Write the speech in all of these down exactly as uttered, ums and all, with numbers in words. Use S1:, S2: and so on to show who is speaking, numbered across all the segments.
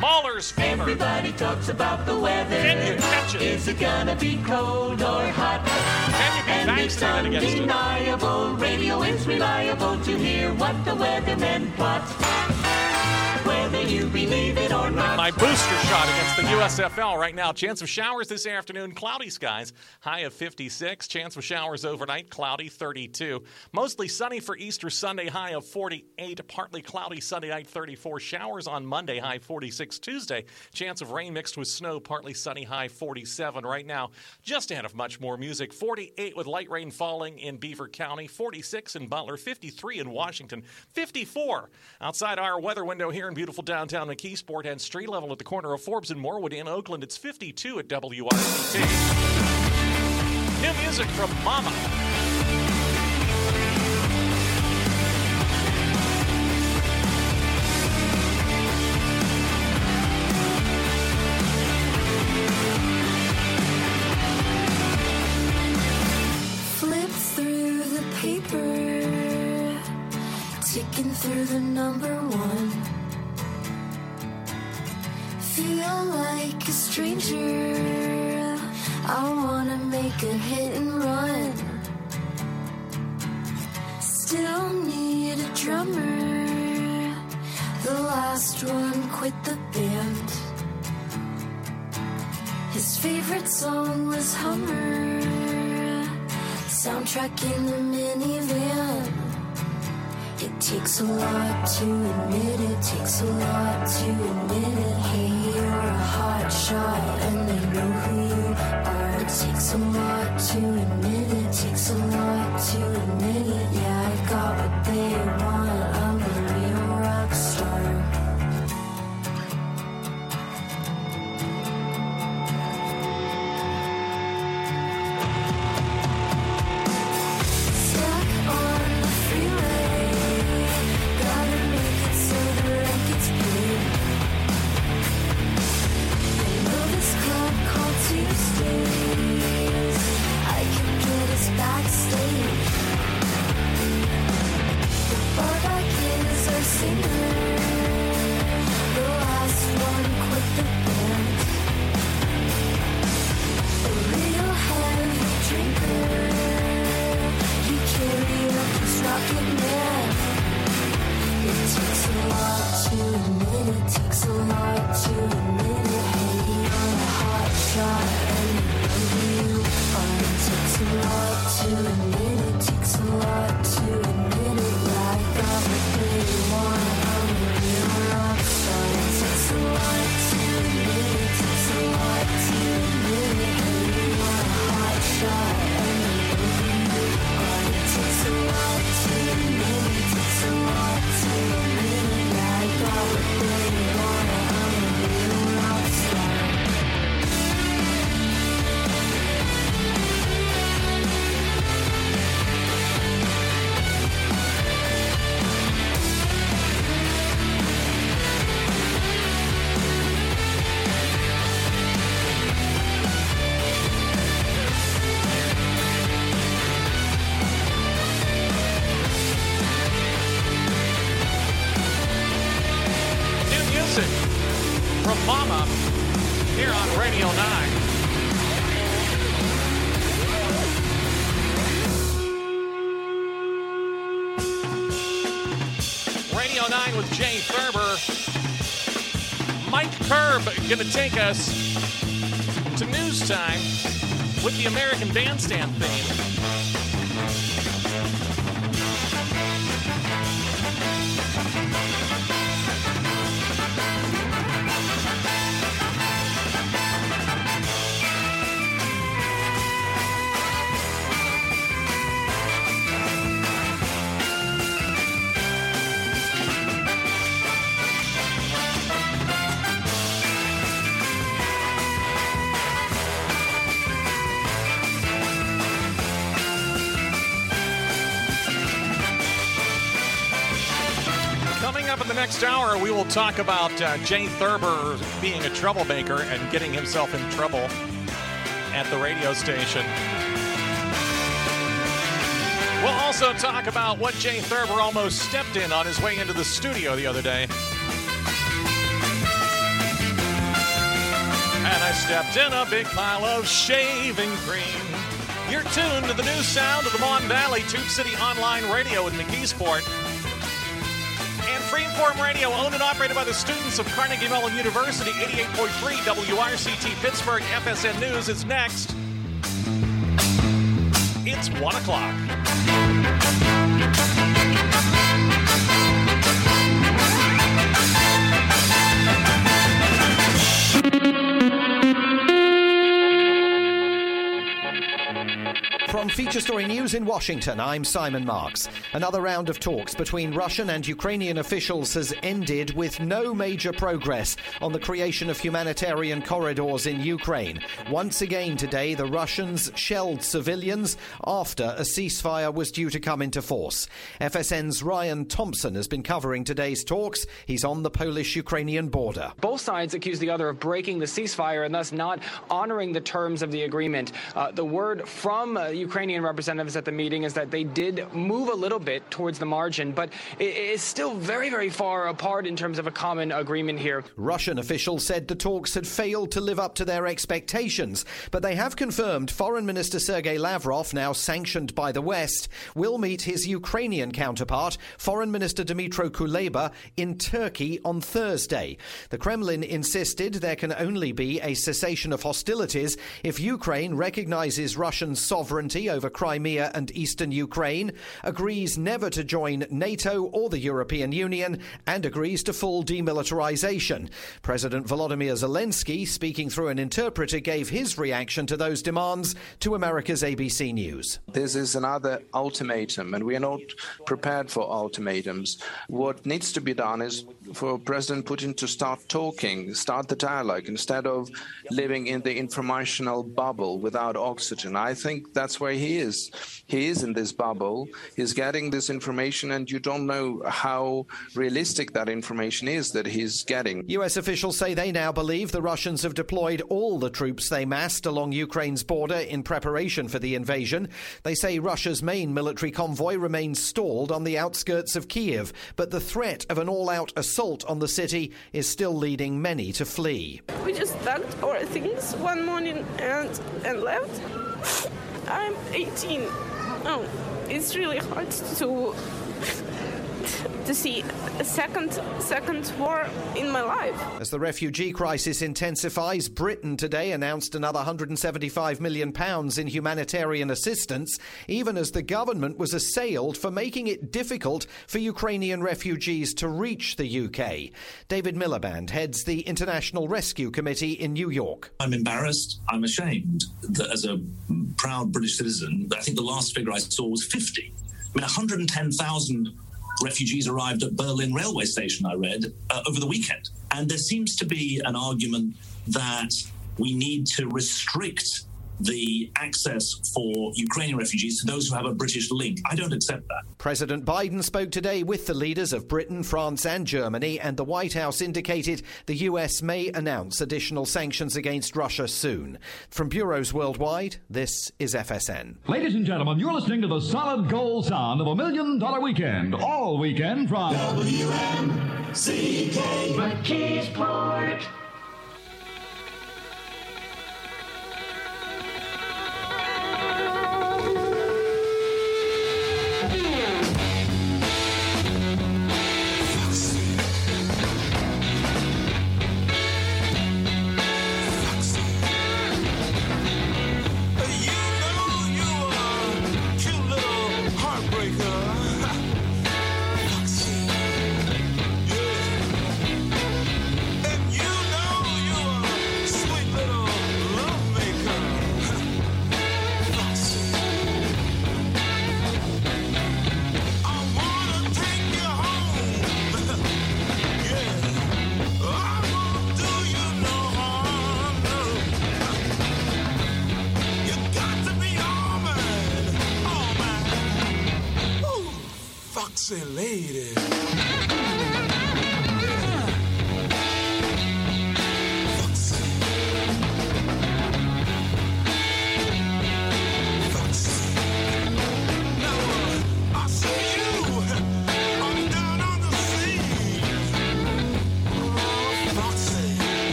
S1: Mahler's Fever.
S2: Everybody talks about the weather.
S1: Can you catch it?
S2: Is it gonna be cold or hot?
S1: Can you be
S2: And it's
S1: vaccinated against it?
S2: undeniable. Radio is reliable to hear what the weathermen plot. Whether you believe it or not.
S1: My booster shot against the U S F L right now. Chance of showers this afternoon. Cloudy skies. High of fifty-six. Chance of showers overnight. Cloudy, thirty-two. Mostly sunny for Easter Sunday. High of forty-eight. Partly cloudy Sunday night, thirty-four. Showers on Monday. High forty-six. Tuesday. Chance of rain mixed with snow. Partly sunny. High forty-seven. Right now, just ahead of much more music. forty-eight with light rain falling in Beaver County. forty-six in Butler. fifty-three in Washington. fifty-four outside our weather window here in beautiful downtown McKeesport, and street level at the corner of Forbes and Morewood in Oakland. It's fifty-two at W R C T. New music from Mama.
S3: Flip through the paper, ticking through the number one. Feel like a stranger, I wanna make a hit and run. Still need a drummer, the last one quit the band. His favorite song was Hummer, soundtrack in the minivan. It takes a lot to admit it, takes a lot to admit it. Hey, you're a hot shot and they know who you are. It takes a lot to admit it, takes a lot to admit it. Yeah, I got what they want, I'm a real rock star.
S1: From Mama here on Radio nine. Radio nine with Jay Thurber. Mike Curb going to take us to news time with the American Bandstand theme. Up in the next hour, we will talk about uh, Jay Thurber being a troublemaker and getting himself in trouble at the radio station. We'll also talk about what Jay Thurber almost stepped in on his way into the studio the other day. stepped in a big pile of shaving cream. You're tuned to the new sound of the Mon Valley, Tube City Online Radio in McKeesport. And Freeform Radio, owned and operated by the students of Carnegie Mellon University, eighty-eight point three W R C T Pittsburgh. F S N News is next. It's one o'clock.
S4: From Feature Story News in Washington, I'm Simon Marks. Another round of talks between Russian and Ukrainian officials has ended with no major progress on the creation of humanitarian corridors in Ukraine. Once again today, the Russians shelled civilians after a ceasefire was due to come into force. F S N's Ryan Thompson has been covering today's talks. He's on the Polish-Ukrainian border.
S5: Both sides accuse the other of breaking the ceasefire and thus not honoring the terms of the agreement. Uh, the word from uh, Ukrainian representatives at the meeting is that they did move a little bit towards the margin, but it is still very, very far apart in terms of a common agreement here.
S4: Russian officials said the talks had failed to live up to their expectations, but they have confirmed Foreign Minister Sergei Lavrov, now sanctioned by the West, will meet his Ukrainian counterpart, Foreign Minister Dmytro Kuleba, in Turkey on Thursday. The Kremlin insisted there can only be a cessation of hostilities if Ukraine recognizes Russian sovereignty over Crimea and eastern Ukraine, agrees never to join NATO or the European Union, and agrees to full demilitarization. President Volodymyr Zelensky, speaking through an interpreter, gave his reaction to those demands to America's A B C News.
S6: This is another ultimatum, and we are not prepared for ultimatums. What needs to be done is for President Putin to start talking, start the dialogue, instead of living in the informational bubble without oxygen. I think that's where he is. He is in this bubble. He's getting this information, and you don't know how realistic that information is that he's getting.
S4: U S officials say they now believe the Russians have deployed all the troops they massed along Ukraine's border in preparation for the invasion. They say Russia's main military convoy remains stalled on the outskirts of Kyiv, but the threat of an all-out assault on the city is still leading many to flee.
S7: We just packed our things one morning and, and left. I'm eighteen. Oh, it's really hard to to see a second second war in my life.
S4: As the refugee crisis intensifies, Britain today announced another one hundred seventy-five million pounds in humanitarian assistance, even as the government was assailed for making it difficult for Ukrainian refugees to reach the U K. David Miliband heads the International Rescue Committee in New York.
S8: I'm embarrassed. I'm ashamed that as a proud British citizen, I think the last figure I saw was fifty. I mean, one hundred ten thousand refugees arrived at Berlin railway station, I read, uh, over the weekend. And there seems to be an argument that we need to restrict the access for Ukrainian refugees to those who have a British link. I don't accept that.
S4: President Biden spoke today with the leaders of Britain, France and Germany, and the White House indicated the U S may announce additional sanctions against Russia soon. From bureaus worldwide, this is F S N.
S9: Ladies and gentlemen, you're listening to the solid gold sound of a million dollar weekend, all weekend from
S2: W M C K McKeesport.
S10: Foxy lady.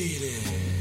S10: lady.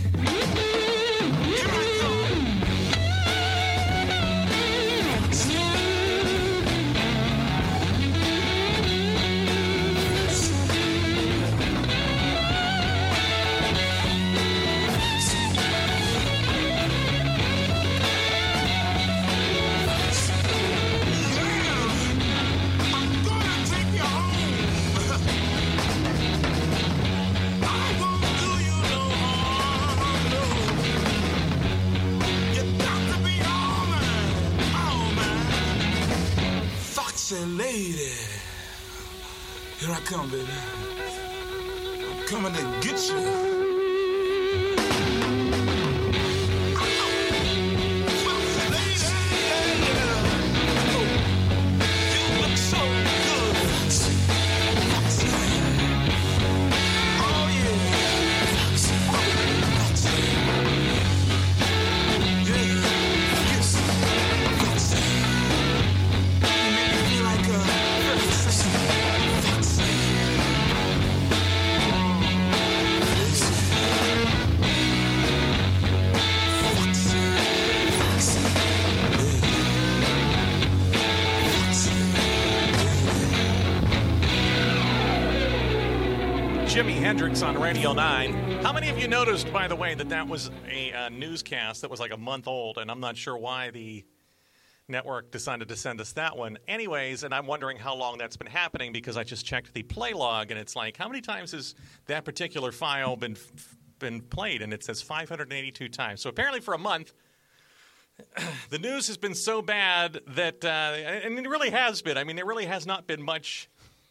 S10: Lady, here I come, baby. I'm coming to get you.
S1: Jimi Hendrix on Radio nine. How many of you noticed, by the way, that that was a uh, newscast that was like a month old, and I'm not sure why the network decided to send us that one. Anyways, and I'm wondering how long that's been happening because I just checked the play log, and it's like, how many times has that particular file been been played? And it says five hundred eighty-two times. So apparently for a month, the news has been so bad that, uh, and it really has been. I mean, there really has not been much.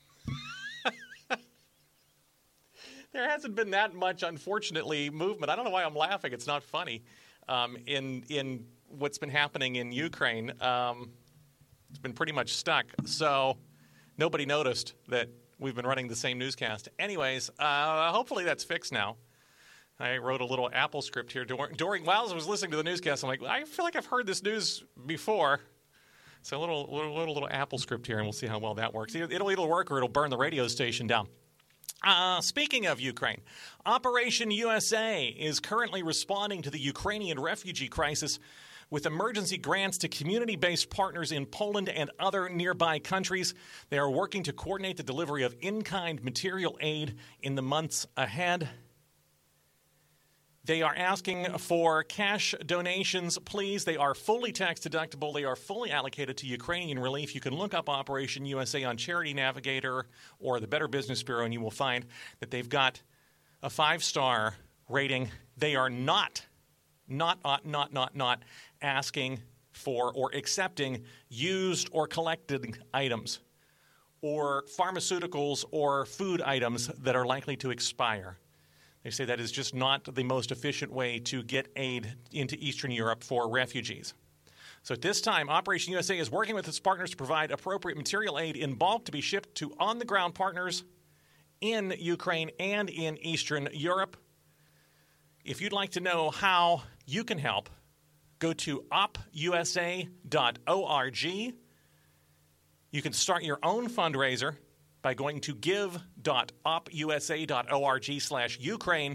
S1: There hasn't been that much, unfortunately, movement. I don't know why I'm laughing. It's not funny. Um, in in what's been happening in Ukraine, um, it's been pretty much stuck. So nobody noticed that we've been running the same newscast. Anyways, uh, hopefully that's fixed now. I wrote a little Apple script here during, during while I was listening to the newscast. I'm like, I feel like I've heard this news before. So a little little little, little Apple script here, and we'll see how well that works. It'll it'll work, or it'll burn the radio station down. Uh, speaking of Ukraine, Operation U S A is currently responding to the Ukrainian refugee crisis with emergency grants to community-based partners in Poland and other nearby countries. They are working to coordinate the delivery of in-kind material aid in the months ahead. They are asking for cash donations, please. They are fully tax-deductible. They are fully allocated to Ukrainian relief. You can look up Operation U S A on Charity Navigator or the Better Business Bureau, and you will find that they've got a five-star rating. They are not, not, not, not, not, not asking for or accepting used or collected items or pharmaceuticals or food items that are likely to expire. They say that is just not the most efficient way to get aid into Eastern Europe for refugees. So at this time, Operation U S A is working with its partners to provide appropriate material aid in bulk to be shipped to on-the-ground partners in Ukraine and in Eastern Europe. If you'd like to know how you can help, go to op u s a dot org. You can start your own fundraiser by going to give dot op u s a dot org slash Ukraine,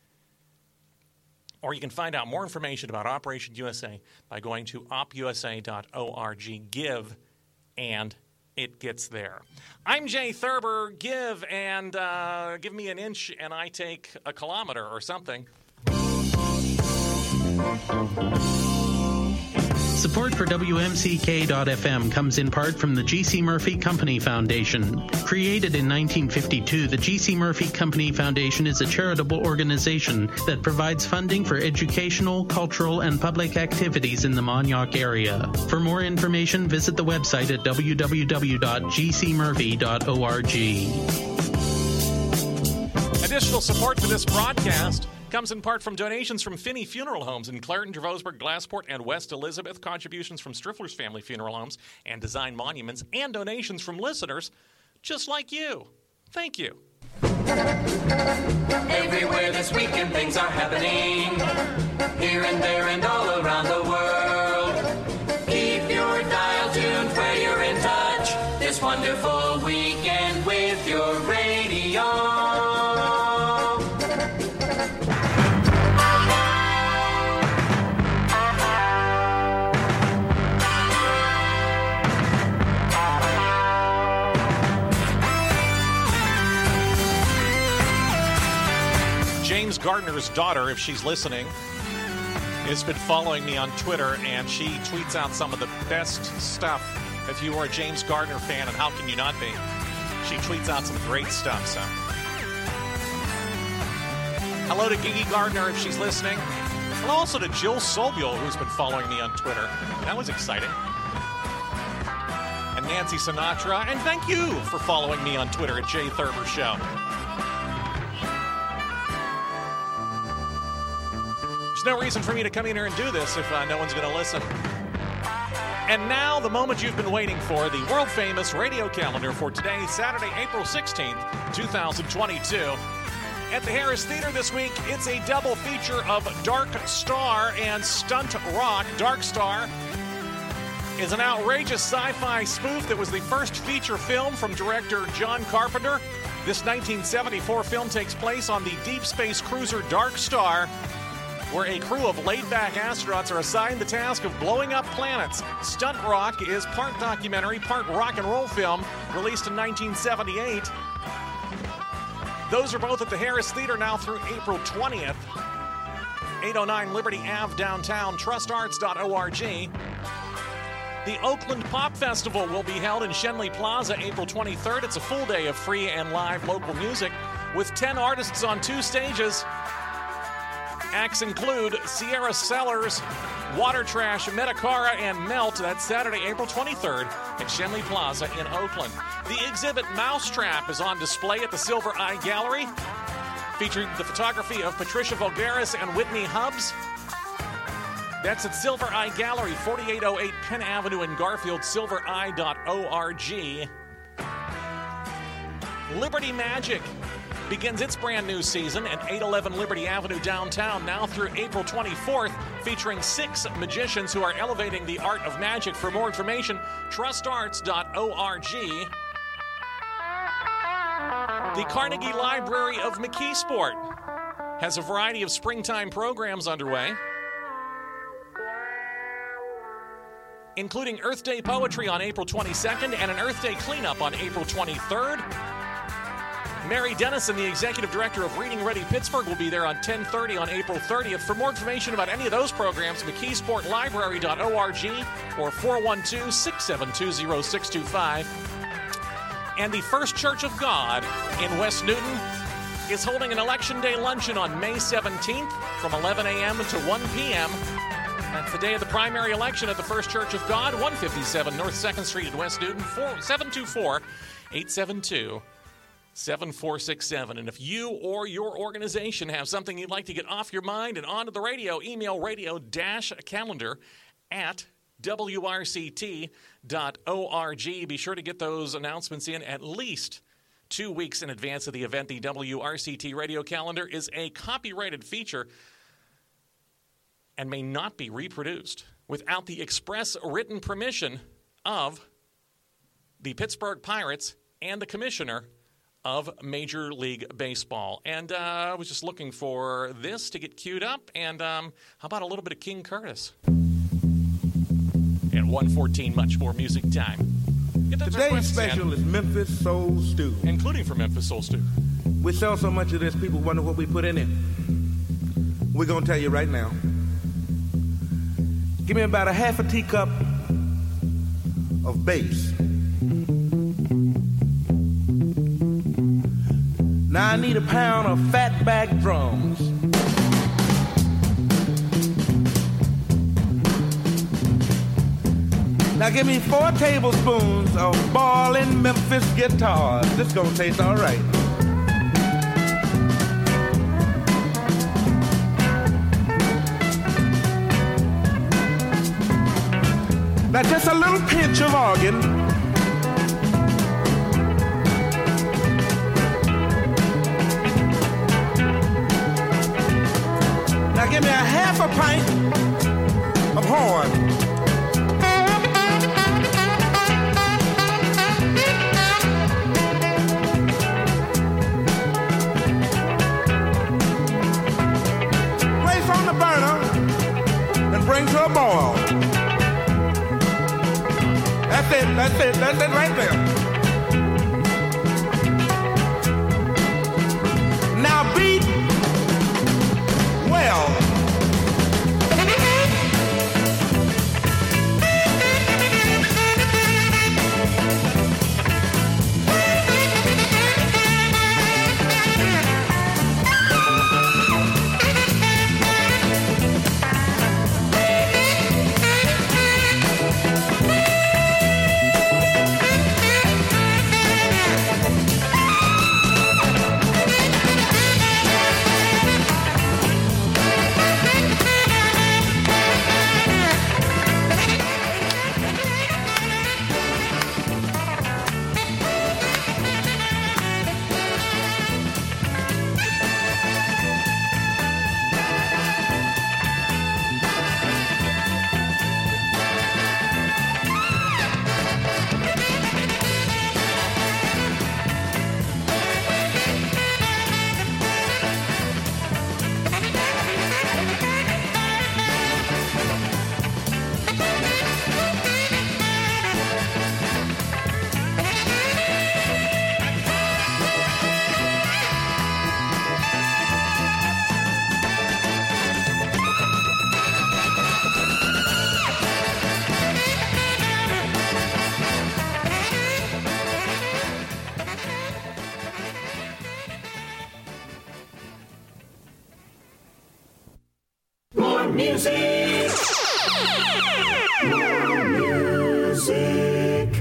S1: or you can find out more information about Operation U S A by going to op u s a dot org. Give, and it gets there. I'm Jay Thurber. Give, and uh, give me an inch, and I take a kilometer or something.
S11: Support for W M C K dot F M comes in part from the G C. Murphy Company Foundation. Created in nineteen fifty-two, the G C. Murphy Company Foundation is a charitable organization that provides funding for educational, cultural, and public activities in the Mon-Yough area. For more information, visit the website at w w w dot g c murphy dot org.
S1: Additional support for this broadcast comes in part from donations from Finney Funeral Homes in Clareton, Dravosburg, Glassport, and West Elizabeth, contributions from Striffler's Family Funeral Homes and Design Monuments, and donations from listeners just like you. Thank you.
S2: Everywhere this weekend things are happening, here and there and all around the world. Keep your dial tuned where you're in touch this wonderful weekend with your radio.
S1: Gardner's daughter, if she's listening, has been following me on Twitter, and she tweets out some of the best stuff. If you are a James Gardner fan, and how can you not be? She tweets out some great stuff, so. Hello to Gigi Gardner, if she's listening. Hello also to Jill Sobule, who's been following me on Twitter. That was exciting. And Nancy Sinatra. And thank you for following me on Twitter at Jay Thurber Show. There's no reason for me to come in here and do this if uh, no one's going to listen. And now, the moment you've been waiting for, the world-famous radio calendar for today, Saturday, April sixteenth, twenty twenty-two. At the Harris Theater this week, it's a double feature of Dark Star and Stunt Rock. Dark Star is an outrageous sci-fi spoof that was the first feature film from director John Carpenter. This nineteen seventy-four film takes place on the deep space cruiser Dark Star, where a crew of laid-back astronauts are assigned the task of blowing up planets. Stunt Rock is part documentary, part rock and roll film, released in nineteen seventy-eight. Those are both at the Harris Theater now through April twentieth. eight oh nine Liberty Avenue downtown, trust arts dot org. The Oakland Pop Festival will be held in Schenley Plaza April twenty-third. It's a full day of free and live local music with ten artists on two stages. Acts include Sierra Sellers, Water Trash, Metakara, and Melt. That's Saturday, April twenty-third at Schenley Plaza in Oakland. The exhibit Mousetrap is on display at the Silver Eye Gallery, featuring the photography of Patricia Voulgaris and Whitney Hubbs. That's at Silver Eye Gallery, forty-eight oh eight Penn Avenue in Garfield, silver eye dot org. Liberty Magic begins its brand new season at eight eleven Liberty Avenue downtown now through April twenty-fourth, featuring six magicians who are elevating the art of magic. For more information, trust arts dot org. The Carnegie Library of McKeesport has a variety of springtime programs underway, including Earth Day Poetry on April twenty-second and an Earth Day Cleanup on April twenty-third. Mary Dennison, the executive director of Reading Ready Pittsburgh, will be there on ten thirty on April thirtieth. For more information about any of those programs, mckeesport library dot org or four one two, six seven two, zero six two five. And the First Church of God in West Newton is holding an Election Day luncheon on May seventeenth from eleven a.m. to one p.m. That's the day of the primary election at the First Church of God, one fifty-seven North second Street in West Newton, seven two four, eight seven two, seven four six seven. And if you or your organization have something you'd like to get off your mind and onto the radio, email radio-calendar at w r c t dot org. Be sure to get those announcements in at least two weeks in advance of the event. The W R C T radio calendar is a copyrighted feature and may not be reproduced without the express written permission of the Pittsburgh Pirates and the commissioner of Major League Baseball. And uh, I was just looking for this to get queued up. And um, how about a little bit of King Curtis? And one fourteen, much more music time.
S12: Today's special is Memphis Soul Stew.
S1: Including for Memphis Soul Stew.
S12: We sell so much of this, people wonder what we put in it. We're going to tell you right now. Give me about a half a teacup of bass. Now I need a pound of fatback drums. Now give me four tablespoons of ballin' Memphis guitars. This gonna taste all right. Now just a little pinch of organ. Now give me a half a pint of horn. Place on the burner and bring to a boil. That's it, that's it, that's it right there. Now beat hell.
S2: Music. More music.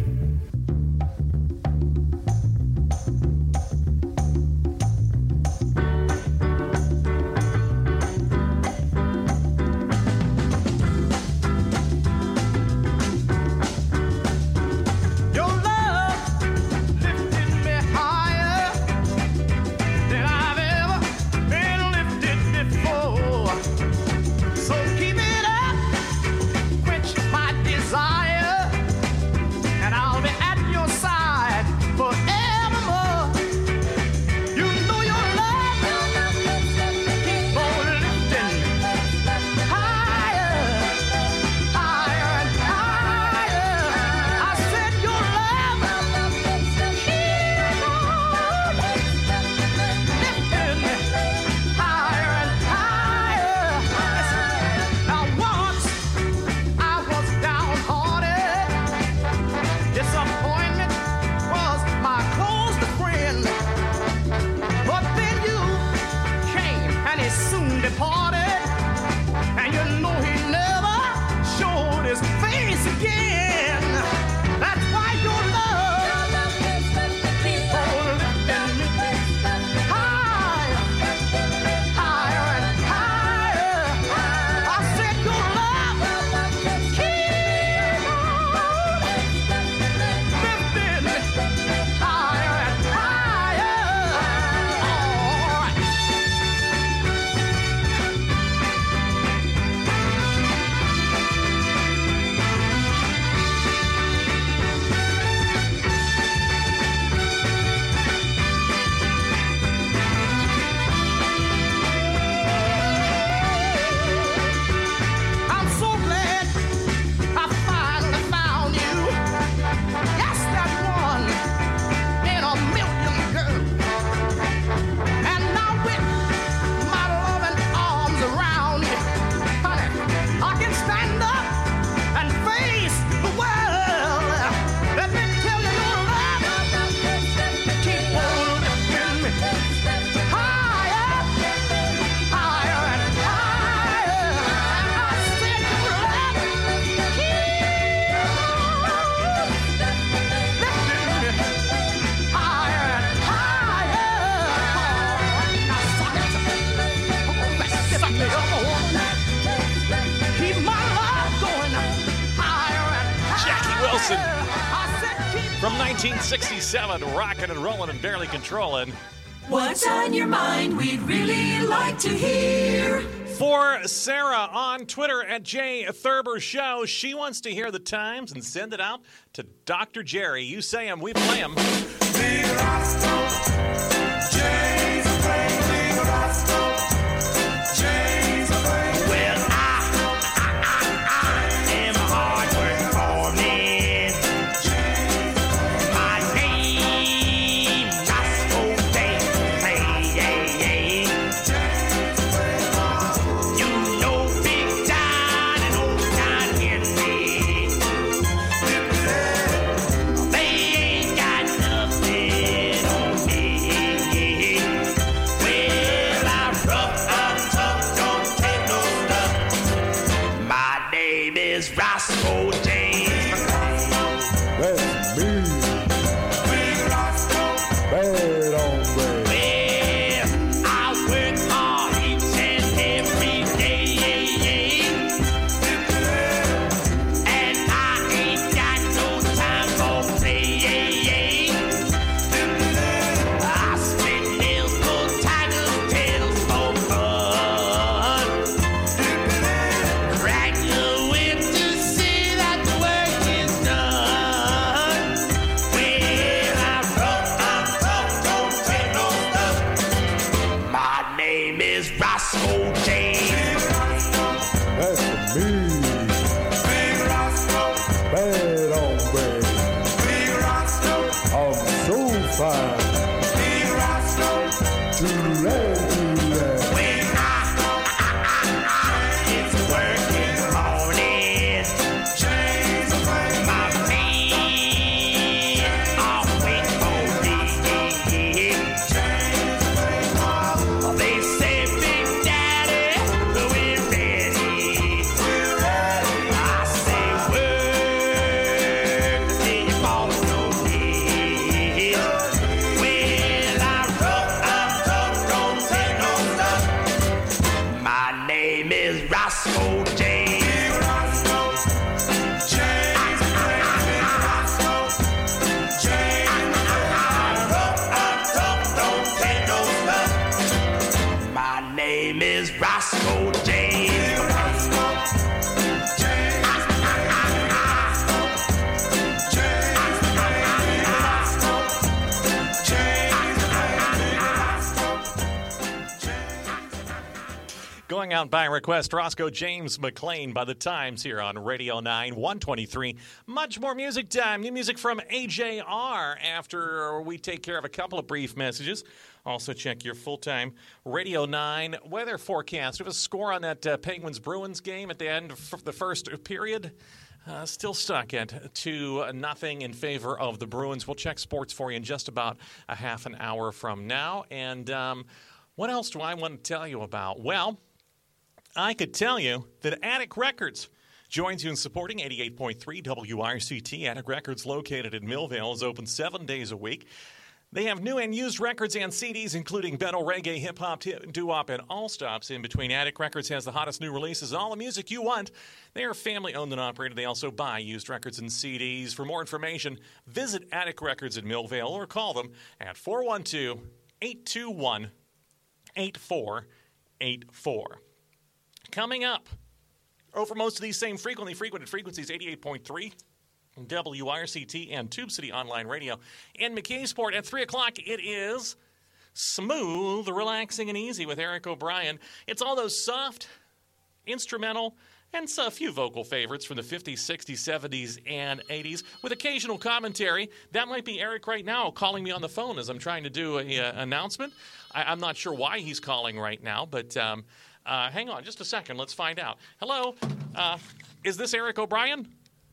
S13: Your love lifted me higher than I've ever been lifted before. So keep it up, quench my desire, and I'll be at your side forevermore. You know your love keep on lifting higher, higher and higher. I said your love keep on lifting higher and higher. Now once I was downhearted, disappointment was my closest friend. But then you came and he soon departed, and you know he never showed his face again. That's why your love keep on lifting me higher, higher and higher. I said your love keep on lifting me higher and higher. All right. I'm so glad I finally found you. Yes, that one in a million, girl. And now with my loving arms around you, honey, I can stand up and face the world. Let me tell you, your love keep on lifting me higher, higher and higher. I said your love keep on lifting me higher and higher. Now suck it. Oh, let's suck it up. Keep my love going higher and higher.
S1: Jackie Wilson.
S13: I said keep
S1: From nineteen sixty-seven, rocking and rolling and barely controlling.
S2: What's on your mind? We'd really like to hear.
S1: For Sarah on Twitter at Jay Thurber Show, she wants to hear the times and send it out to Doctor Jerry. You say him, we play him.
S13: Well, I, I, I, I am a hard-working foreman. My name, Roscoe Day. Hey, hey, hey. is Roscoe James.
S14: That's me. Big Roscoe. Bad hombre.
S13: Well, I work hard each and every day. And I ain't got no time for play. I spend meals for tigers, tails for fun. Crack the whip to see that the work is done. Well, I rough, I'm tough, don't take no stuff. My name is Roscoe James.
S14: That's me. Big Roscoe. Bad hombre. Big Roscoe. I'm so fine. Big Roscoe. Too late, too late.
S13: When I, it's working morning. Change the way. My feet are waiting for me. Change the way. They say, Big Daddy, we're ready. We're ready. I say, work till you fall on your knees. Well, I rough, I'm tough, don't take no stuff. My name is Roscoe James. Big Roscoe James. Big Roscoe James. I rough, I'm tough, don't take no stuff. My name is Roscoe James. Big Roscoe James.
S1: Going out by request, Roscoe James McClain by the Times here on Radio nine, one twenty-three. Much more music time. New music from A J R after we take care of a couple of brief messages. Also check your full-time Radio nine weather forecast. We have a score on that uh, Penguins-Bruins game at the end of the first period. Uh, still stuck at two nothing in favor of the Bruins. We'll check sports for you in just about a half an hour from now. And um, what else do I want to tell you about? Well, I could tell you that Attic Records joins you in supporting eighty-eight point three W R C T. Attic Records, located in Millvale, is open seven days a week. They have new and used records and C Ds, including Beto, reggae, hip-hop, doo-wop, and all stops in between. Attic Records has the hottest new releases and all the music you want. They are family-owned and operated. They also buy used records and C Ds. For more information, visit Attic Records in Millvale or call them at four one two, eight two one, eight four eight four. Coming up, over most of these same frequently frequented frequencies, eighty-eight point three W R C T and Tube City Online Radio. And McKaysport at three o'clock, it is Smooth, Relaxing, and Easy with Eric O'Brien. It's all those soft, instrumental, and a few vocal favorites from the fifties, sixties, seventies, and eighties with occasional commentary. That might be Eric right now calling me on the phone as I'm trying to do an uh, announcement. I, I'm not sure why he's calling right now, but um, uh, hang on just a second. Let's find out. Hello, uh, is this Eric O'Brien?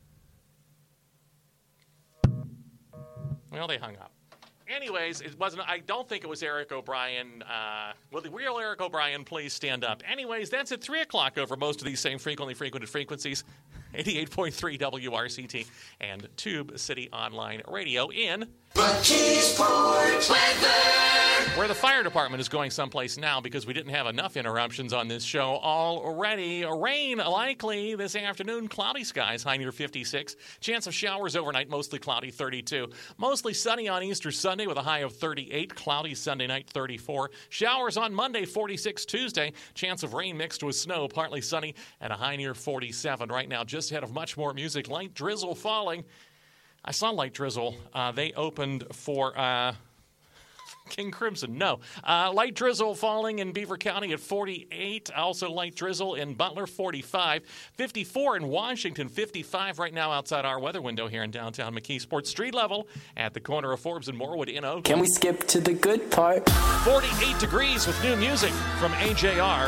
S1: Well, they hung up. Anyways, it wasn't. I don't think it was Eric O'Brien. Uh, will the real Eric O'Brien please stand up? Anyways, that's at three o'clock over most of these same frequently frequented frequencies. eighty-eight point three W R C T and Tube City Online Radio in McKaysport weather, where the fire department is going someplace now because we didn't have enough interruptions on this show already. Rain likely this afternoon. Cloudy skies, high near fifty-six. Chance of showers overnight, mostly cloudy, thirty-two. Mostly sunny on Easter Sunday with a high of thirty-eight. Cloudy Sunday night, thirty-four. Showers on Monday, forty-six. Tuesday, chance of rain mixed with snow, partly sunny, and a high near forty-seven. Right now, just ahead of much more music, light drizzle falling. I saw Light Drizzle. Uh, they opened for uh, King Crimson. No. Uh, light drizzle falling in Beaver County at forty-eight. Also light drizzle in Butler, forty-five. fifty-four in Washington, fifty-five right now outside our weather window here in downtown McKaysport. Street level at the corner of Forbes and Morewood in Oakland.
S15: Can we skip to the good part?
S1: forty-eight degrees with new music from A J R.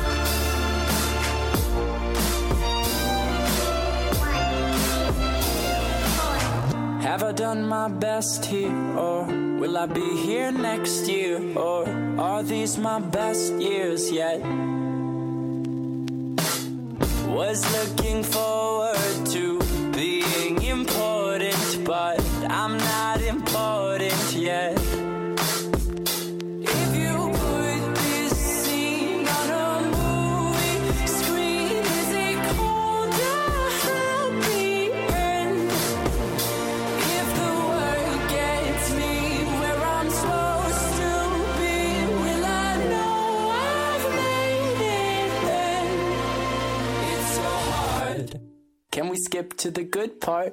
S15: Have I done my best here, or will I be here next year, or are these my best years yet? Was looking forward hard. Can we skip to the good part?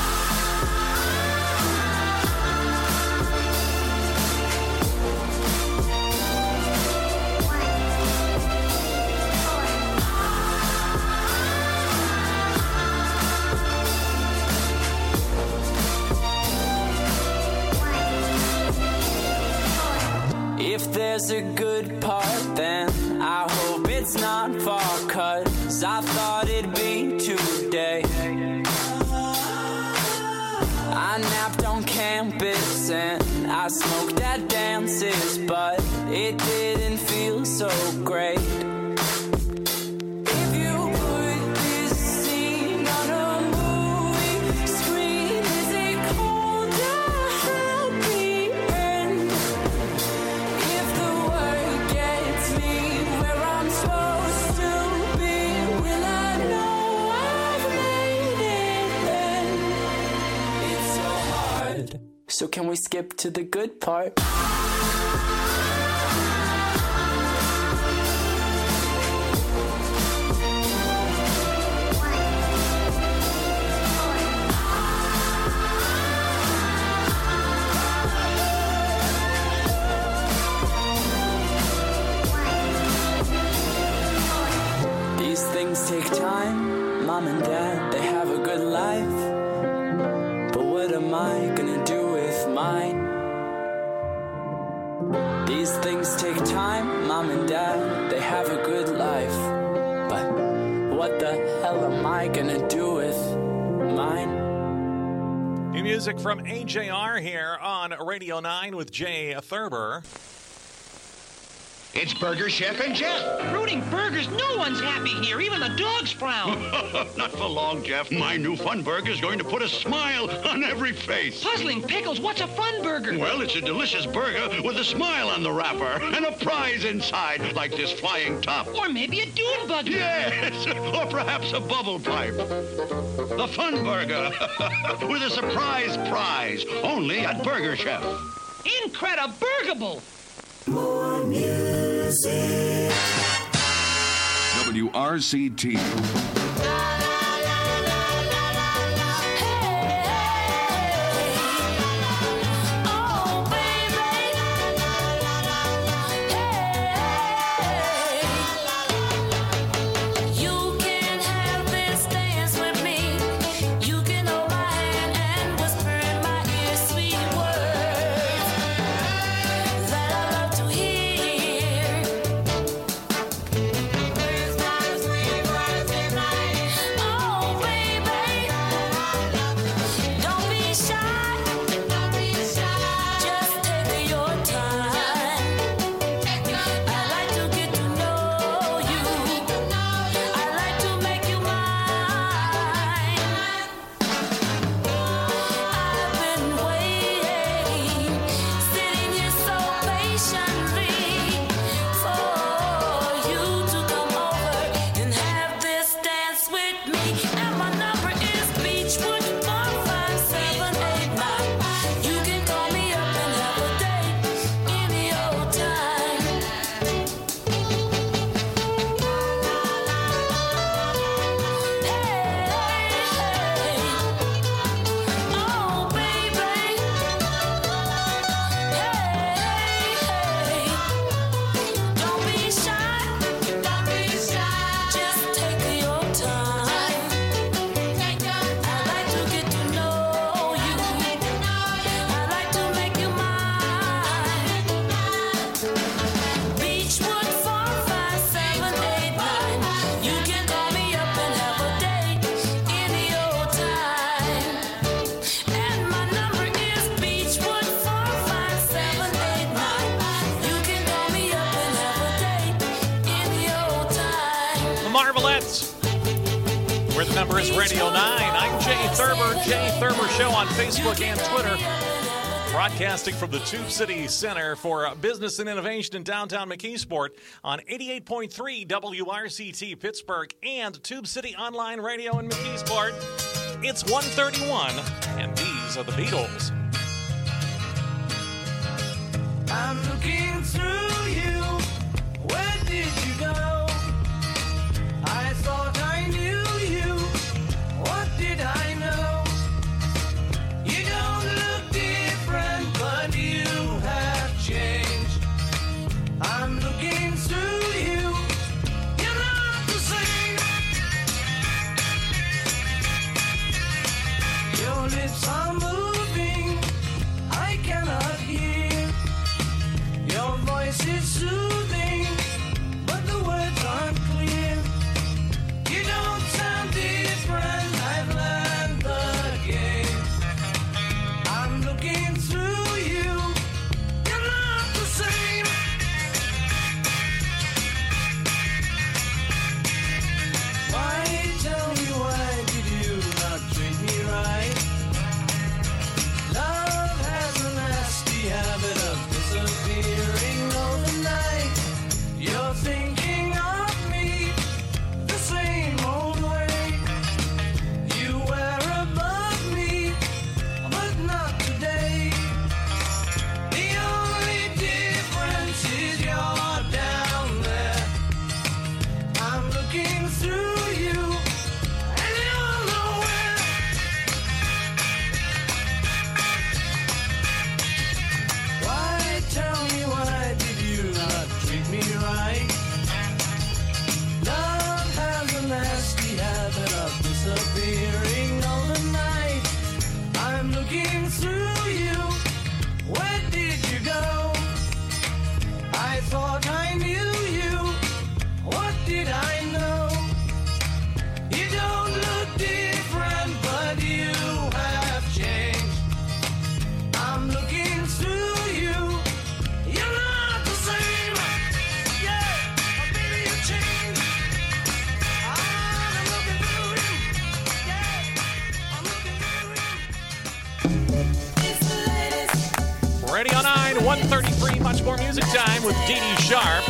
S15: If there's a good part, then I hope it's not far, 'cause I thought it'd be today. I napped on campus and I smoked at dances, but it didn't feel so great. If you put this scene on a movie screen, is it called a happy end? If the word gets me where I'm supposed to be, will I know I've made it then? It's so hard. So can we skip to the good part? These things take time. Mom and Dad, they have a good life. But what am I gonna do with mine? These things take time. Mom and Dad, they have a good life. But what the hell am I gonna do with mine?
S1: New music from A J R here on Radio nine with Jay Thurber.
S16: It's Burger Chef and Jeff.
S17: Rooting burgers, no one's happy here. Even the dogs frown.
S16: Not for long, Jeff. My new Fun Burger is going to put a smile on every face.
S17: Puzzling pickles, what's a Fun Burger?
S16: Well, it's a delicious burger with a smile on the wrapper and a prize inside, like this flying top.
S17: Or maybe a dune buggy.
S16: Yes, or perhaps a bubble pipe. The Fun Burger with a surprise prize, only at Burger Chef.
S17: Incrediburgable.
S2: More music.
S18: W R C T.
S1: Where the number is Radio nine. I'm Jay Thurber, Jay Thurber Show on Facebook and Twitter. Broadcasting from the Tube City Center for Business and Innovation in downtown McKeesport on eighty-eight point three W R C T Pittsburgh and Tube City Online Radio in McKeesport. It's one thirty-one, and these are the Beatles.
S2: I'm looking through you. Where did you go? I thought I knew you.
S15: lips are moving, I cannot hear. Your voice is soothing, but the words aren't clear. You don't sound different, I've learned the game. I'm looking through you, you're not the same. Why, tell me why did you not treat me right? Love has a nasty habit of disappearing overnight. You're thinking of me the same old way. You were above me, but not today. The only difference is you're down there. I'm looking through you, and you're nowhere. Why, tell me why did you not treat me right? Love has a nasty habit of disappearing overnight. I'm looking through you, where did you go? I thought I knew you, what did I know? You don't look different, but you have changed. I'm looking through you, you're not the same. Yeah, oh, baby, you changed. I'm looking through you. Yeah, I'm looking through you.
S1: Radio nine, one thirty-three, much more music time with Dee Dee Sharp.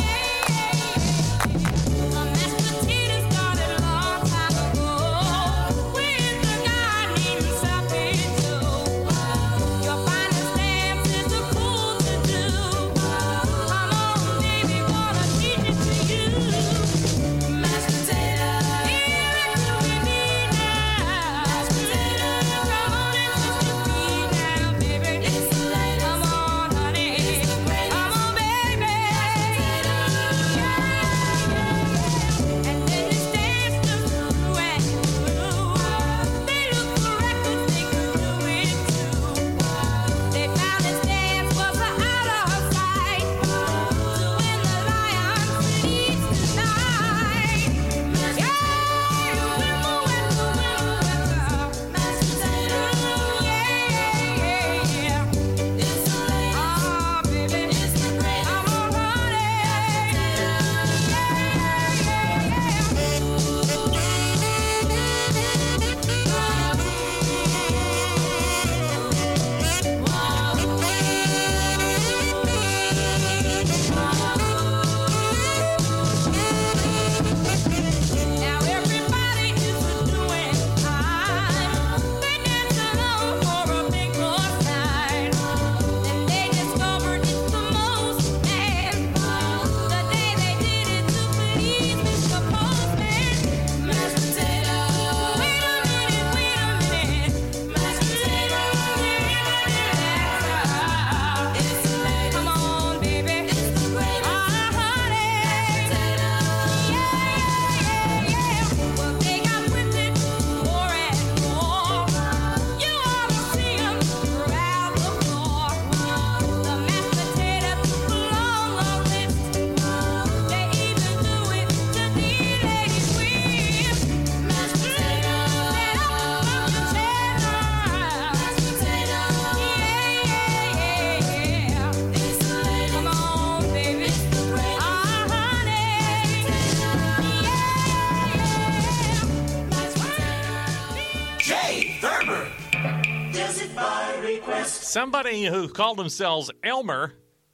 S1: Somebody who called themselves Elmer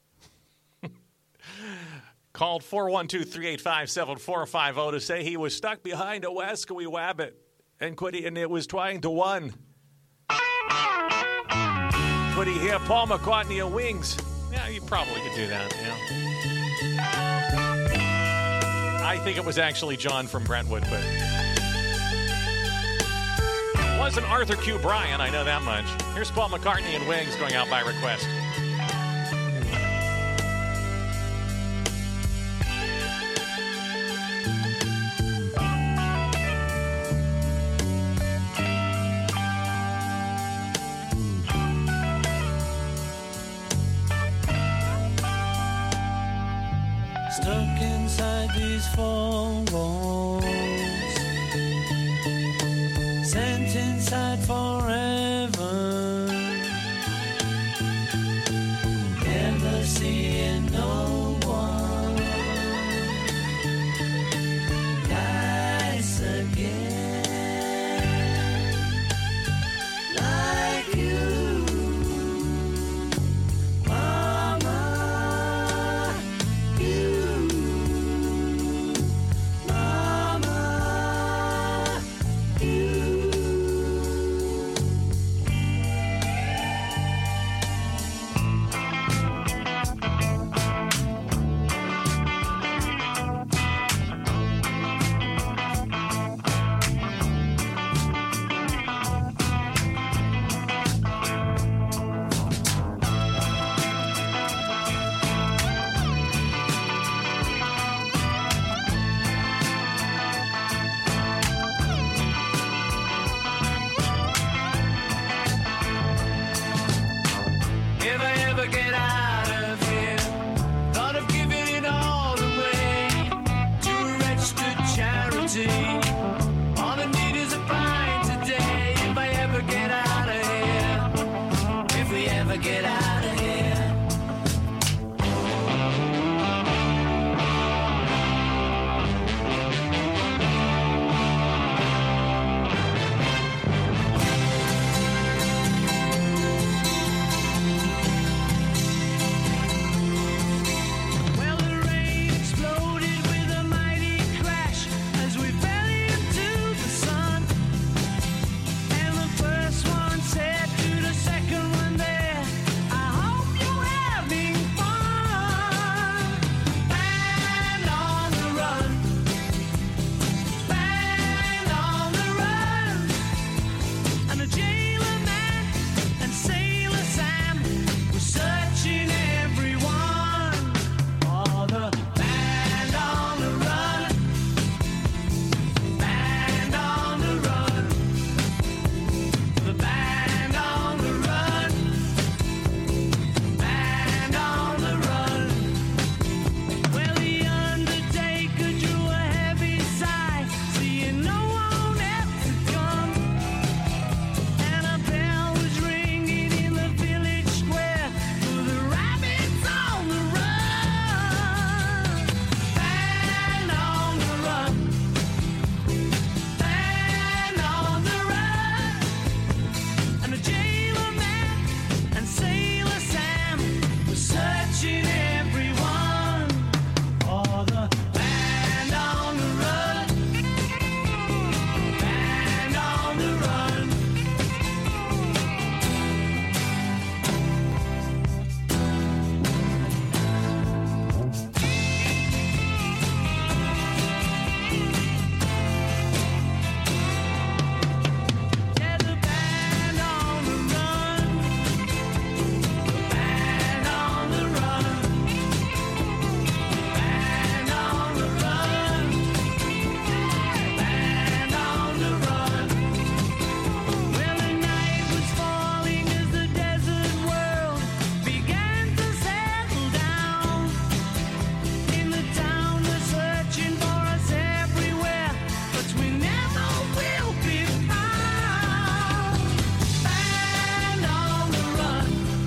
S1: called four one two, three eight five, seven four five zero to say he was stuck behind a wascally wabbit and could he, and it was trying to won. Could he hear Paul McCartney of Wings? Yeah, you probably could do that, yeah. I think it was actually John from Brentwood, but it wasn't Arthur Q. Bryan, I know that much. Here's Paul McCartney and Wings going out by request.
S15: stuck inside these four walls, sent inside forever, never seeing no one nice again like you, Mama. You, Mama, you. If I ever get out of here, thought of giving it all away to a registered charity. All I need is a pint today. If I ever get out of here, if we ever get out of here. Well, the rain exploded with a mighty crash as we fell into the sun. And the first one said to the second one there, I hope you're having fun. Band on the run, band on the run. And the jailer man and Sailor Sam were searching everyone for the band on the run, band on the run, the band on the run, band on the run. Well, the undertaker drew a heavy sigh, seeing no one else had come. And a bell was ringing in the village square for the rabbits on the run. Band on the run, band on the run. And the jailer man and Sailor Sam were searching everyone for the band on the run, band on the run. Yeah, the band on the run, band on the run, band on the run, band on the run. Well, the night was falling as the desert world began to settle down. In the town, they're searching for us everywhere, but we never will be found. Band on the run,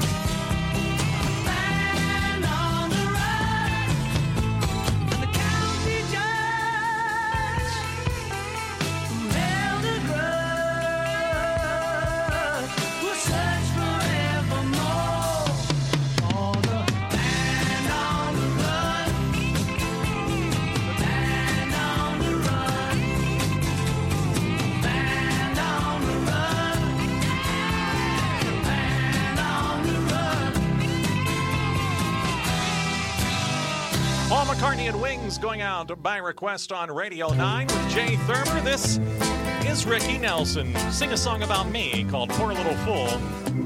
S15: band on the run. And the county judge who held a grudge will search forevermore for the band on the run, the band on the run, band on the run, band on the run.
S1: Paul McCartney and Wings going out by request on Radio nine with Jay Thurber. This is Ricky Nelson. Sing a song about me called Poor Little Fool.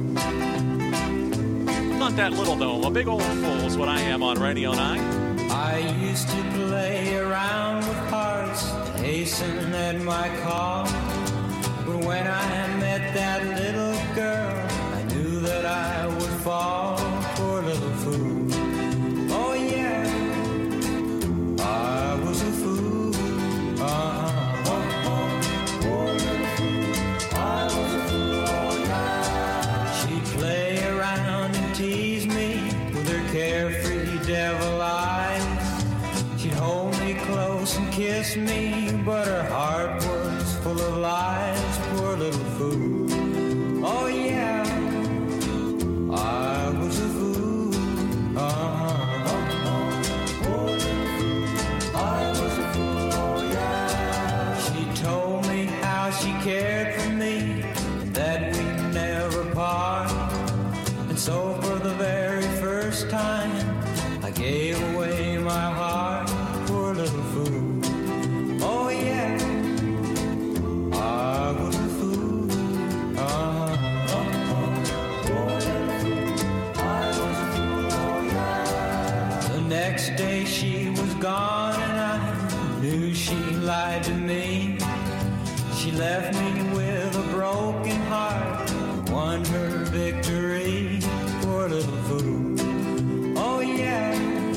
S1: Not that little, though. A big old fool is what I am on Radio nine.
S15: I used to play around with hearts, hasten at my call. But when I met that little girl, I knew that I would fall. Poor little fool. Oh yeah,
S19: full of lies, poor little fool. Oh yeah, I was a fool. Uh-huh. Poor little fool, I was a fool, oh yeah. She told me how she cared for me, and that we'd never part. And so for the very first time, I gave away my heart, poor little fool. Oh yeah, I was a fool. Uh-huh. Poor little fool, I was a fool, oh yeah. The next day she was gone and I knew she lied to me. She left me with a broken heart, won her victory, poor little fool. Oh yeah,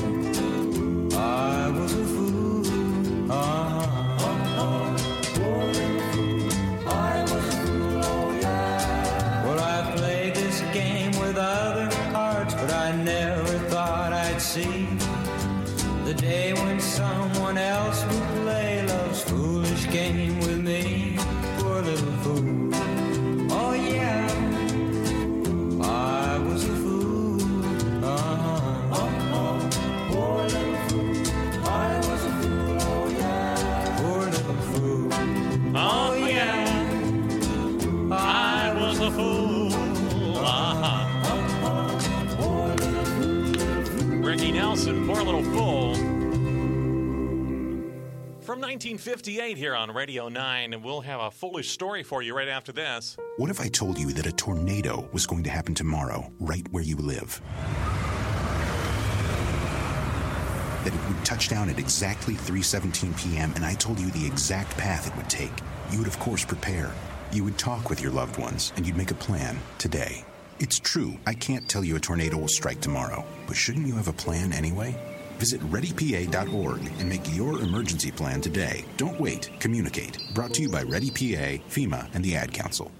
S19: I was a fool. Uh-huh. Poor little fool, I was a fool, oh yeah. Well, I played this game with other hearts, but I never thought I'd see the day when someone else would play love's foolish game with me, poor little fool. Oh yeah, I was a fool. Uh-huh. Poor little fool, I was a fool, oh yeah. Poor little fool,
S1: Oh, yeah, I was a fool. Uh-huh. Ricky Nelson, Poor Little Fool. From nineteen fifty-eight here on Radio nine, and we'll have a foolish story for you right after this.
S20: What if I told you that a tornado was going to happen tomorrow, right where you live? That it would touch down at exactly three seventeen p.m., and I told you the exact path it would take. You would, of course, prepare. You would talk with your loved ones, and you'd make a plan today. It's true, I can't tell you a tornado will strike tomorrow, but shouldn't you have a plan anyway? Visit ready p a dot org and make your emergency plan today. Don't wait. Communicate. Brought to you by Ready P A, FEMA, and the Ad Council.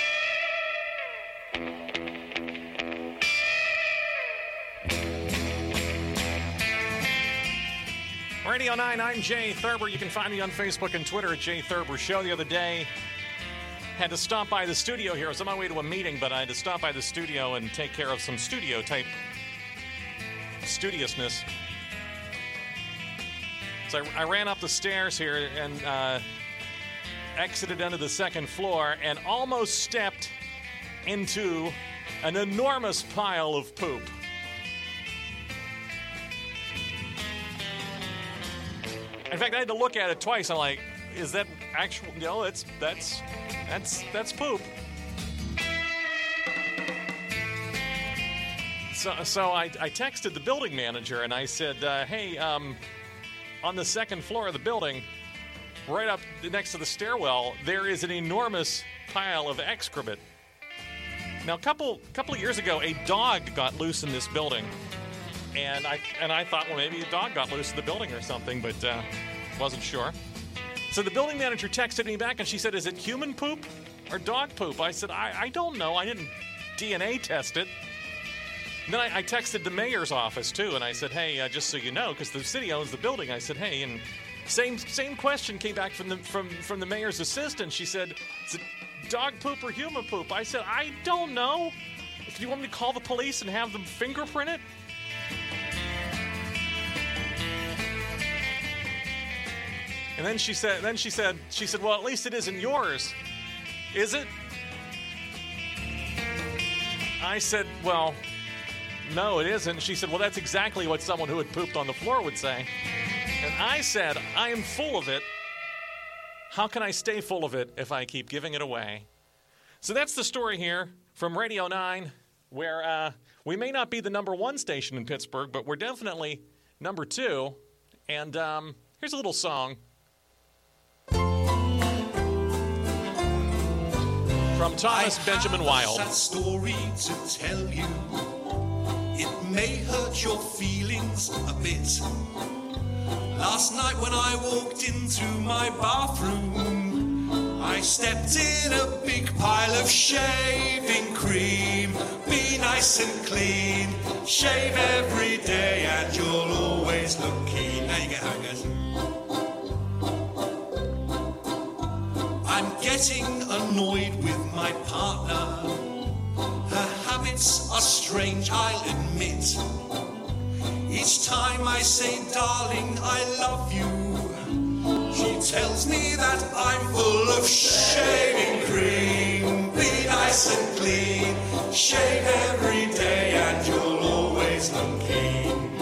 S1: Radio nine, I'm Jay Thurber. You can find me on Facebook and Twitter at Jay Thurber Show. The other day, had to stop by the studio here. I was on my way to a meeting, but I had to stop by the studio and take care of some studio-type studiousness. So I, I ran up the stairs here and uh, exited onto the second floor and almost stepped into an enormous pile of poop. In fact, I had to look at it twice. I'm like, is that actual? No, it's that's that's that's poop. So, so I, I texted the building manager and I said, uh, hey, um, on the second floor of the building, right up next to the stairwell, there is an enormous pile of excrement. Now, a couple couple of years ago, a dog got loose in this building, and I and I thought, well, maybe a dog got loose in the building or something, but uh, wasn't sure. So the building manager texted me back, and she said, is it human poop or dog poop? I said, I, I don't know. I didn't D N A test it. And then I, I texted the mayor's office, too, and I said, hey, uh, just so you know, because the city owns the building, I said, hey, and same same question came back from the from, from the mayor's assistant. She said, is it dog poop or human poop? I said, I don't know. Do you want me to call the police and have them fingerprint it? And then she said, then she said, she said, well, at least it isn't yours, is it? I said, well, no, it isn't. She said, well, that's exactly what someone who had pooped on the floor would say. And I said, I am full of it. How can I stay full of it if I keep giving it away? So that's the story here from Radio nine, where uh, we may not be the number one station in Pittsburgh, but we're definitely number two. And um, here's a little song from Thomas
S21: I
S1: Benjamin
S21: have
S1: Wild.
S21: A sad story to tell you. It may hurt your feelings a bit. Last night when I walked into my bathroom, I stepped in a big pile of shaving cream. Be nice and clean, shave every day and you'll always look keen. Now you get how it goes. I'm getting annoyed with my partner. Her habits are strange, I'll admit. Each time I say, darling, I love you, she tells me that I'm full of shaving cream. Be nice and clean, shave every day and you'll always look keen.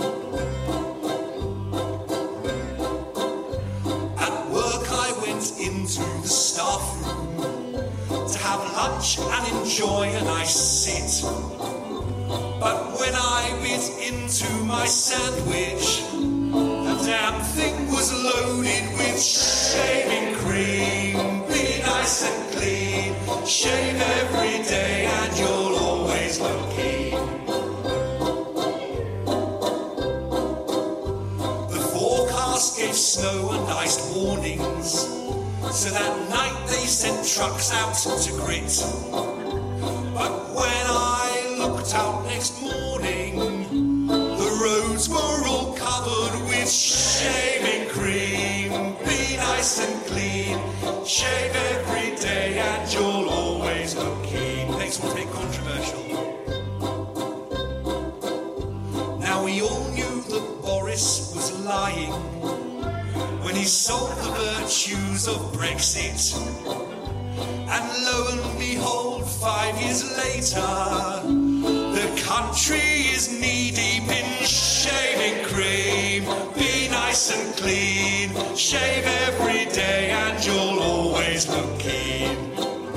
S21: At work I went into the staff room to have lunch and enjoy a nice sit. But when I bit into my sandwich, the damn thing was loaded with shaving cream. Be nice and clean, shave every day and you'll always look keen. The forecast gave snow and iced warnings, so that night they sent trucks out to grit. But when I looked out next morning, the roads were all covered with shaving cream. Be nice and clean, shave every day and you'll always look keen. Next one's a bit controversial. Now we all knew that Boris was lying when he sold the virtues of Brexit. And lo and behold, five years later, the country is knee-deep in shaving cream. Be nice and clean, shave every day and you'll always look keen.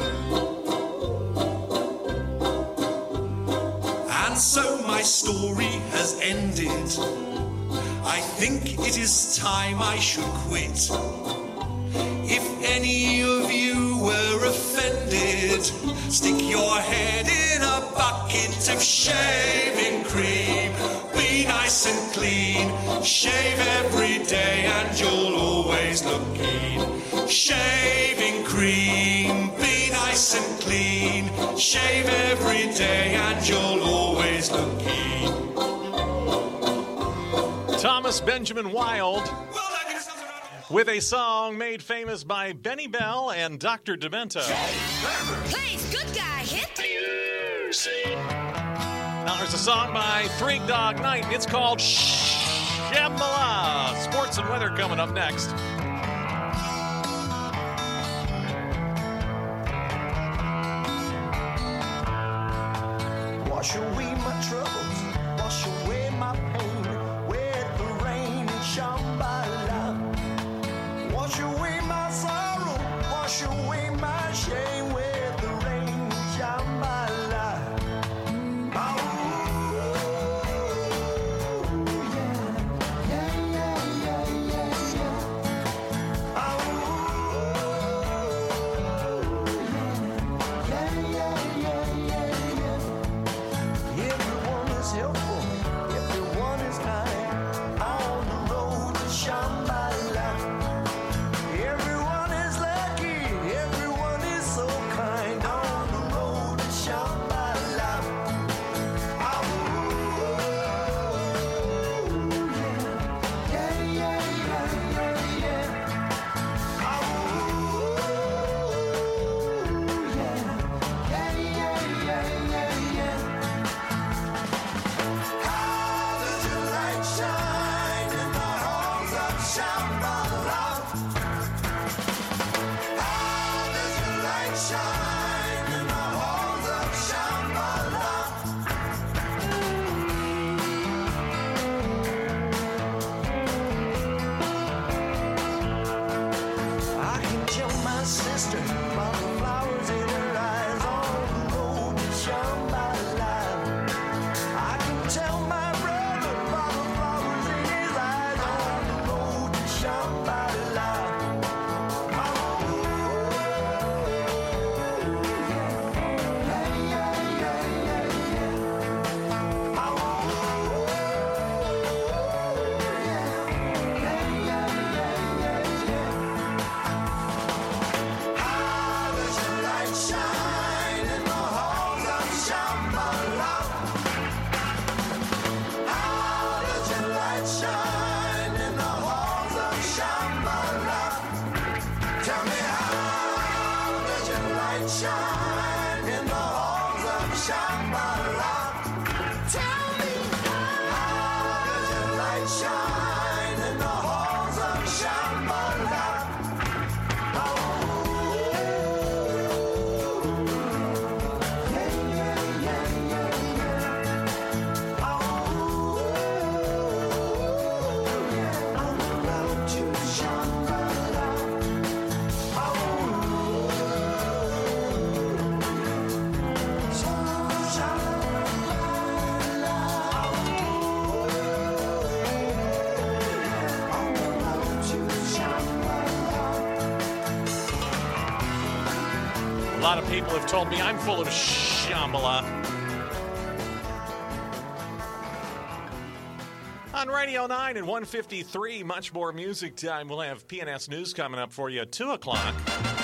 S21: And so my story has ended. I think it is time I should quit. If any of you were offended, stick your head in a bucket of shaving cream. Be nice and clean, shave every day and you'll always look keen. Shaving cream, be nice and clean, shave every day and you'll always look keen.
S1: Thomas Benjamin Wild with a song made famous by Benny Bell and Doctor Demento.
S15: Plays good guy hit.
S1: Now there's a song by Freak Dog Night. It's called Shambhala. Sports and weather coming up next.
S19: Wash away my troubles, wash away my pain, with the rain in Shambhala. Wash away my sorrow, wash away my shame, with the rain in Shambhala. Oh, yeah, yeah, yeah, yeah, yeah, yeah. Oh, yeah, yeah, yeah, yeah, yeah.
S13: shine in the halls of Shambhala. Tell me, how does your light shine in the halls of Shambhala? Oh, yeah, yeah, yeah, yeah, yeah. Oh, yeah, on the road to Shambhala.
S1: A lot of people have told me I'm full of Shambhala. On Radio nine at one fifty-three, much more music time. We'll have P N S News coming up for you at two o'clock.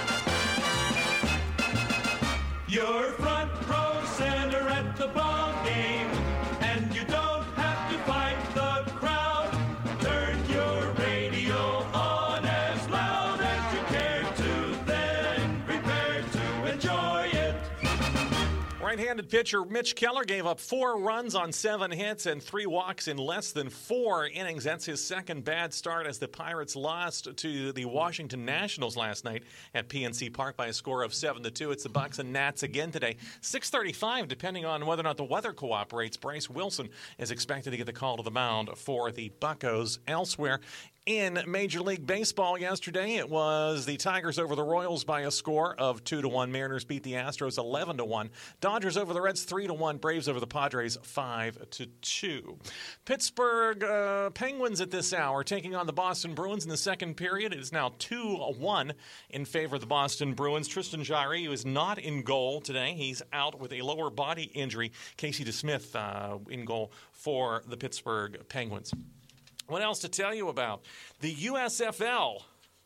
S13: You're front row center at the ball game, and you don't have to fight the crowd. Turn your radio on as loud as you care to, then prepare to enjoy it.
S1: Right-handed pitcher Mitch Keller gave up four runs on seven hits and three walks in less than four innings. That's his second bad start as the Pirates lost to the Washington Nationals last night at P N C Park by a score of seven to two. It's the Bucks and Nats again today. six thirty-five, depending on whether or not the weather cooperates. Bryce Wilson is expected to get the call to the mound for the Buccos. Elsewhere, in Major League Baseball yesterday, it was the Tigers over the Royals by a score of two to one. Mariners beat the Astros eleven to one. Dodgers over the Reds three to one. Braves over the Padres five to two. Pittsburgh uh, Penguins at this hour taking on the Boston Bruins in the second period. It is now two one in favor of the Boston Bruins. Tristan Jarry, who is not in goal today. He's out with a lower body injury. Casey DeSmith uh, in goal for the Pittsburgh Penguins. What else to tell you about? The U S F L.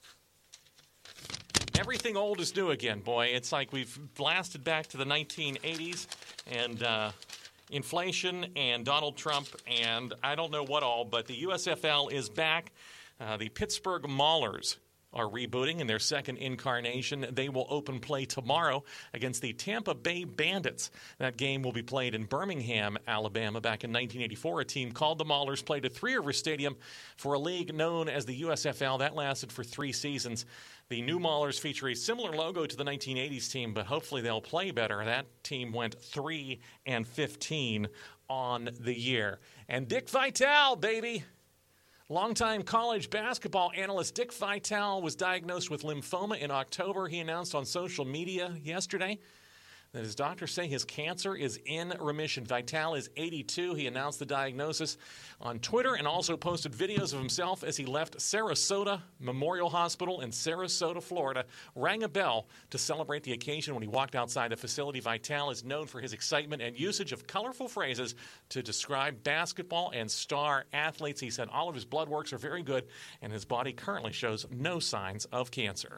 S1: Everything old is new again, boy. It's like we've blasted back to the nineteen eighties and uh, inflation and Donald Trump and I don't know what all, but the U S F L is back. Uh, the Pittsburgh Maulers are rebooting in their second incarnation. They will open play tomorrow against the Tampa Bay Bandits. That game will be played in Birmingham, Alabama. Back in nineteen eighty-four, a team called the Maulers played at Three River Stadium for a league known as the U S F L. That lasted for three seasons. The new Maulers feature a similar logo to the nineteen eighties team, but hopefully they'll play better. That team went three and fifteen on the year. And Dick Vitale, baby. Longtime college basketball analyst Dick Vitale was diagnosed with lymphoma in October. He announced on social media yesterday that his doctors say his cancer is in remission. Vitale is eighty-two. He announced the diagnosis on Twitter and also posted videos of himself as he left Sarasota Memorial Hospital in Sarasota, Florida, rang a bell to celebrate the occasion when he walked outside the facility. Vitale is known for his excitement and usage of colorful phrases to describe basketball and star athletes. He said all of his blood works are very good and his body currently shows no signs of cancer.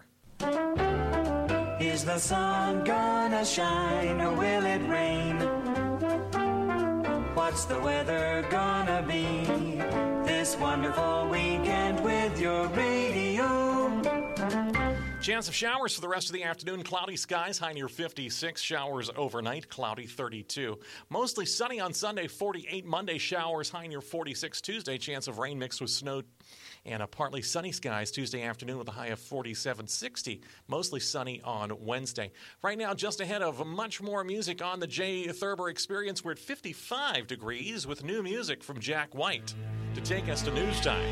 S19: Is the sun gonna shine or will it rain? What's the weather gonna be this wonderful weekend with your radio?
S1: Chance of showers for the rest of the afternoon. Cloudy skies, high near fifty-six. Showers overnight, cloudy thirty-two. Mostly sunny on Sunday, forty-eight. Monday, showers, high near forty-six. Tuesday, chance of rain mixed with snow. And a partly sunny skies Tuesday afternoon with a high of forty-seven, sixty. Mostly sunny on Wednesday. Right now, just ahead of much more music on the Jay Thurber Experience, we're at fifty-five degrees with new music from Jack White to take us to news time.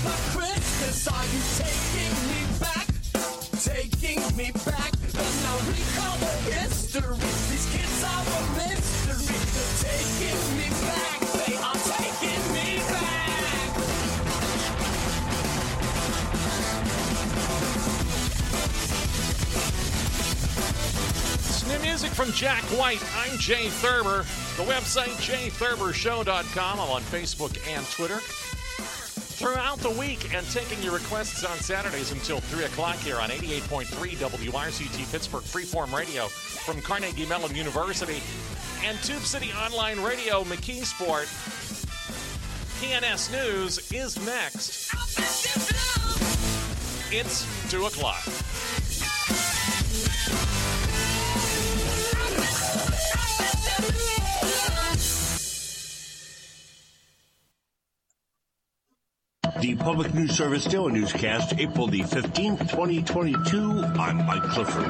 S15: my Christmas? Are you taking me back? Taking me back? But now recall the history. These kids are a mystery. They're taking me back. They are taking me back.
S1: Some new music from Jack White. I'm Jay Thurber. The website, jay thurber show dot com. I'm on Facebook and Twitter. Throughout the week, and taking your requests on Saturdays until three o'clock here on eighty-eight point three W R C T Pittsburgh Freeform Radio from Carnegie Mellon University and Tube City Online Radio, McKeesport. P N S News is next. It's two o'clock.
S3: The Public News Service Daily Newscast, April the fifteenth, twenty twenty-two. I'm Mike Clifford.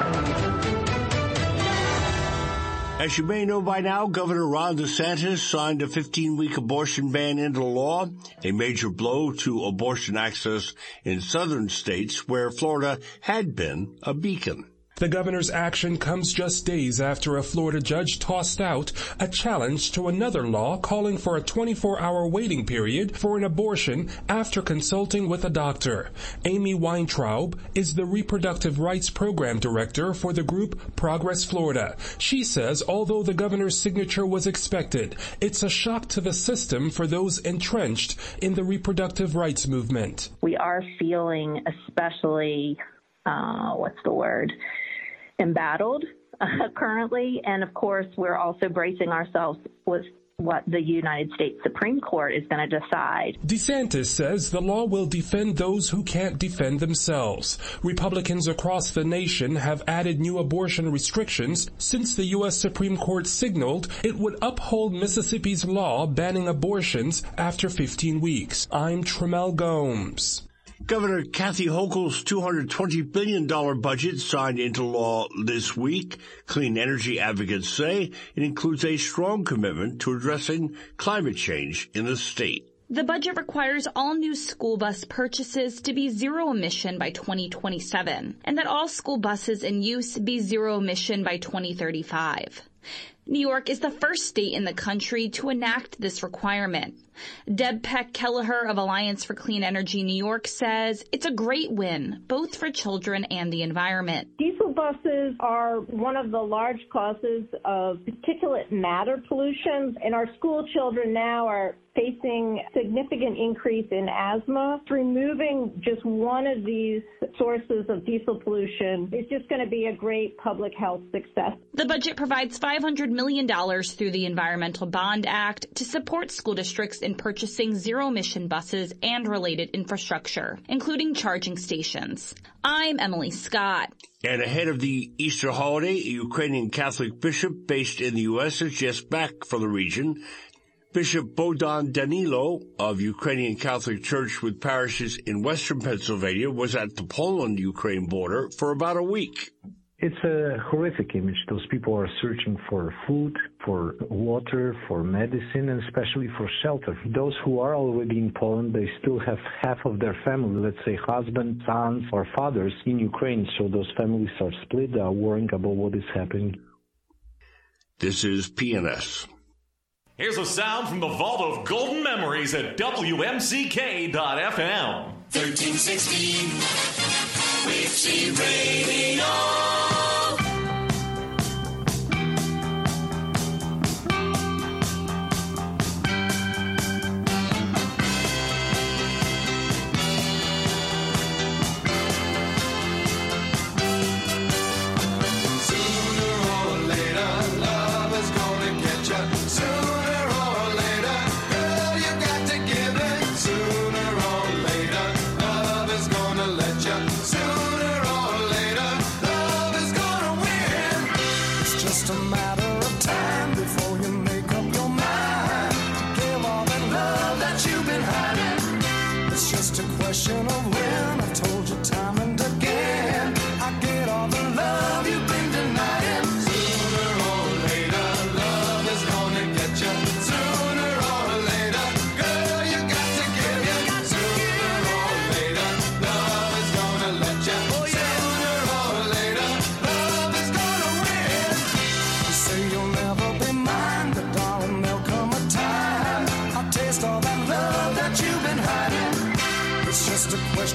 S3: As you may know by now, Governor Ron DeSantis signed a fifteen-week abortion ban into law, a major blow to abortion access in southern states where Florida had been a beacon.
S22: The governor's action comes just days after a Florida judge tossed out a challenge to another law calling for a twenty-four hour waiting period for an abortion after consulting with a doctor. Amy Weintraub is the Reproductive Rights Program Director for the group Progress Florida. She says although the governor's signature was expected, it's a shock to the system for those entrenched in the reproductive rights movement.
S23: We are feeling especially, uh, what's the word? embattled uh, currently, and of course we're also bracing ourselves with what the United States Supreme Court is going to decide.
S22: DeSantis says the law will defend those who can't defend themselves. Republicans across the nation have added new abortion restrictions since the U S Supreme Court signaled it would uphold Mississippi's law banning abortions after fifteen weeks. I'm Tremel Gomes.
S3: Governor Kathy Hochul's two hundred twenty billion dollars budget signed into law this week. Clean energy advocates say it includes a strong commitment to addressing climate change in the state.
S24: The budget requires all new school bus purchases to be zero emission by twenty twenty-seven, and that all school buses in use be zero emission by twenty thirty-five. New York is the first state in the country to enact this requirement. Deb Peck-Kelleher of Alliance for Clean Energy New York says it's a great win, both for children and the environment.
S25: Diesel buses are one of the large causes of particulate matter pollution, and our school children now are facing significant increase in asthma. Removing just one of these sources of diesel pollution is just going to be a great public health success.
S24: The budget provides five hundred million dollars through the Environmental Bond Act to support school districts in purchasing zero-emission buses and related infrastructure, including charging stations. I'm Emily Scott.
S3: And ahead of the Easter holiday, a Ukrainian Catholic bishop based in the U S is just back from the region. Bishop Bohdan Danilo of Ukrainian Catholic Church with parishes in western Pennsylvania was at the Poland-Ukraine border for about a week.
S26: It's a horrific image. Those people are searching for food, for water, for medicine, and especially for shelter. Those who are already in Poland, they still have half of their family, let's say husbands, sons, or fathers in Ukraine. So those families are split, are worrying about what is happening.
S3: This is P N S.
S1: Here's a sound from the vault of golden memories at W M C K dot F M.
S2: thirteen sixty Witchy Radio.
S15: Sooner or later,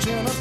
S4: Jennifer.